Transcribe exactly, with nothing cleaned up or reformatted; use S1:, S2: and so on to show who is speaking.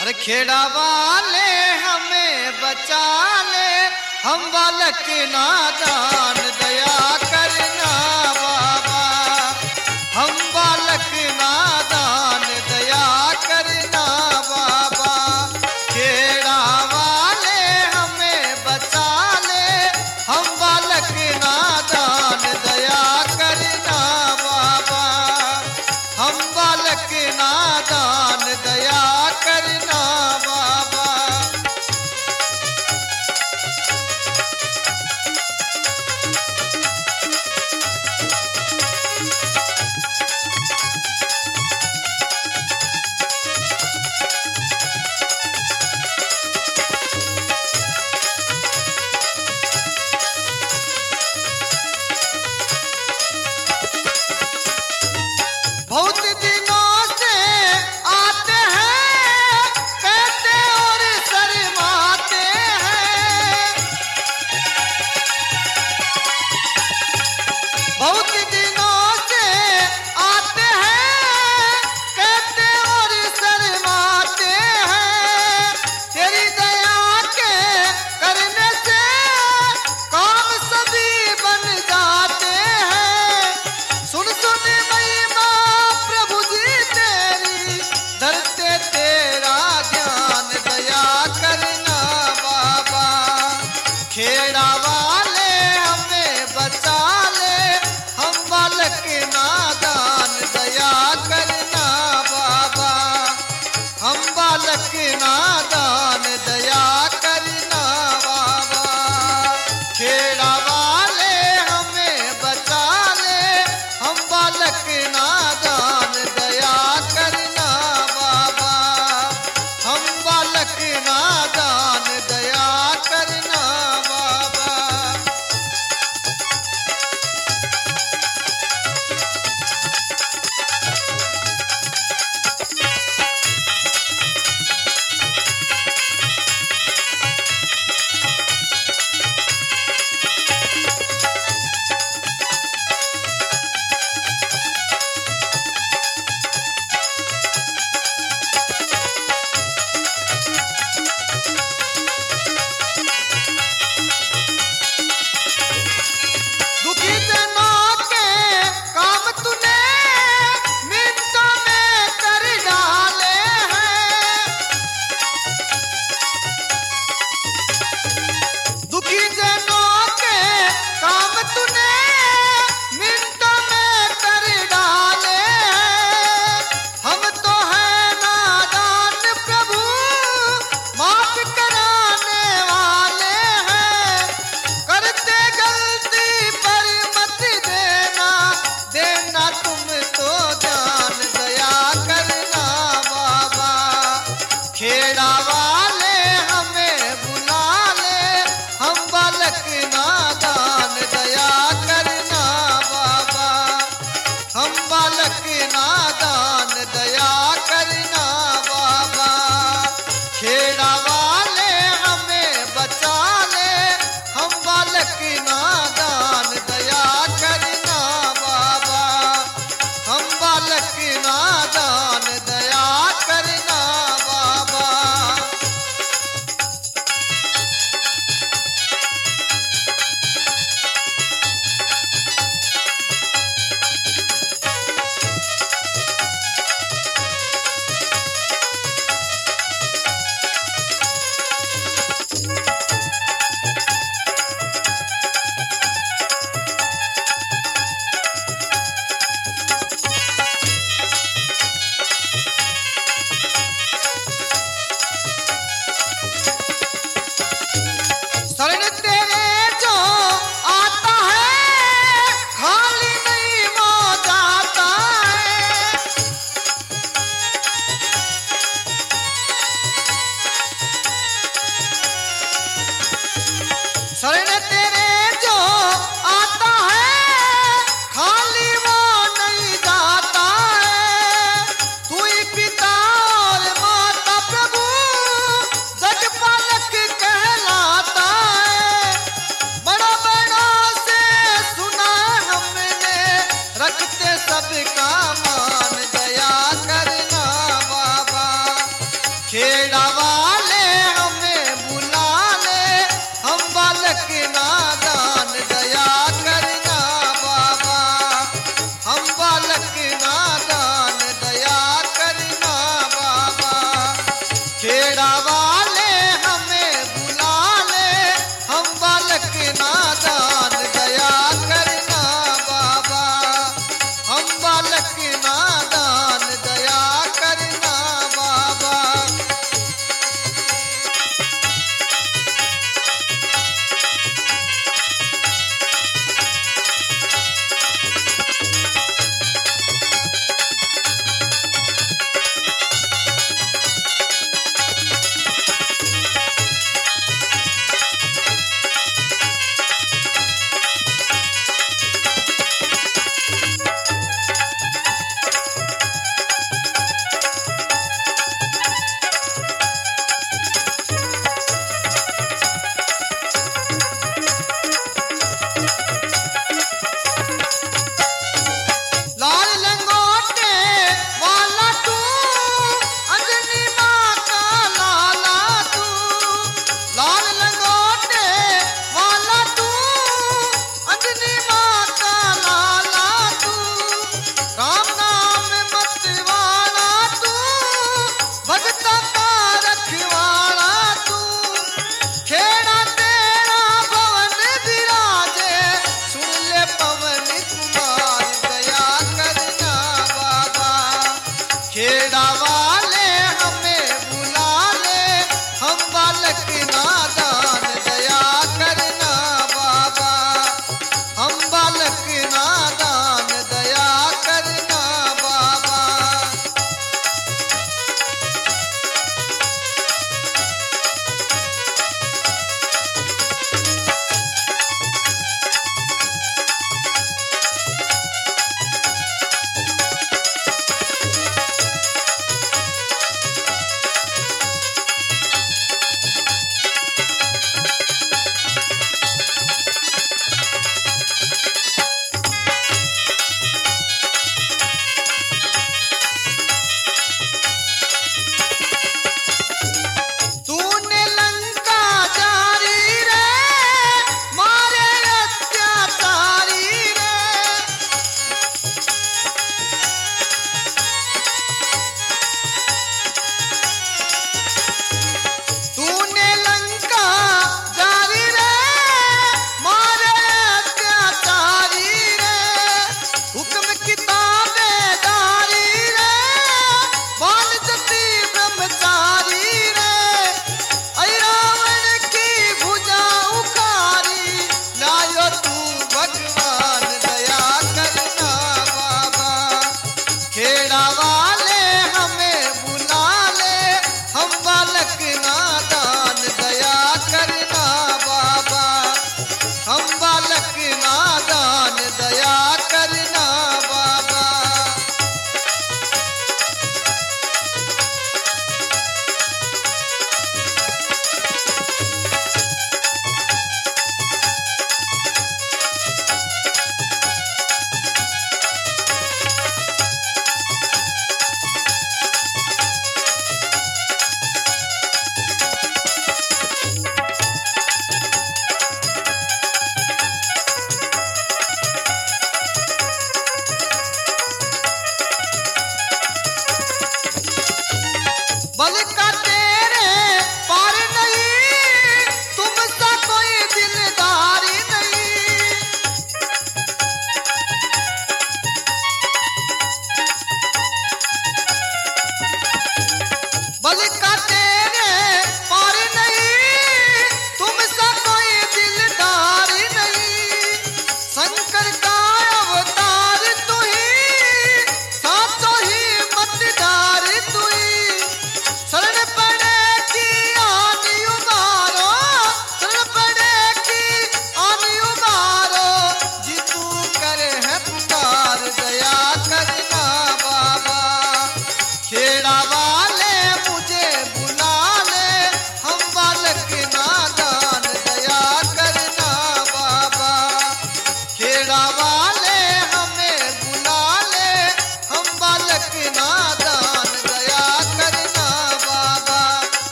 S1: अरे खेड़ा वाले हमें बचा ले, हम बालक नादान दया करना बाबा, हम बालक नादान दया करना बाबा। खेड़ा वाले हमें बचा ले, हम बालक नादान दया करना बाबा, हम बालक नादान दया करना बाबा। बहुत दिनों से आते हैं, कहते और शर्माते हैं। बहुत दिनों से आते हैं, कहते और शर्माते हैं। तेरी दया के करने से काम सभी बन जाते हैं। सुन सुन महिमा प्रभु जी तेरी, धरते तेरा ध्यान दया करना बाबा। खेड़ा वाले हमें बचा ले, हम बालक नादान दया करना बाबा, हम बालक नादान दया करना बाबा। खेड़ा वाले हमें बचा ले, हम बालक नादान दया करना बाबा, हम बालक नादान दया करना बाबा। दुखी जनों के काम तूने मिनटों में कर डाले हैं। दुखी जनों के काम तूने मिनटों में कर डाले हैं। हम तो हैं नादान प्रभु, माफ कराने वाले हैं। करते गलती पर मत देना, देना तुम तो जान दया करना बाबा। खेड़ा वाले हमें बुला ले, हम बालक नादान दया करना बाबा, हम बालक नादान दया करना बाबा। खेड़ा वाले हमें बचा ले, हम बालक नादान दया करना बाबा, हम बालक नादान दया करना बाबा। खेड़ा वाले हमें बुला ले, हम बालक नादान दया करना बाबा, हम बालक नादान दया करना बाबा। खेड़ा वाले हमें बुला ले, हम बालक नादान दया करना बाबा, हम बालक नादान दया करना बाबा। लाल लंगोटे वाला तू, अंजनी माँ का लाला तू, लाल लंगोटे वाला तू, अंजनी माँ का लाला तू, राम नाम मत वाला तू, भगता का रखवाला तू। खेड़ा तेरा भवन विराजे, सुन ले पवन कुमार दया करना बाबा। खेड़ा वाले हमें बुला ले, हम बालक नादान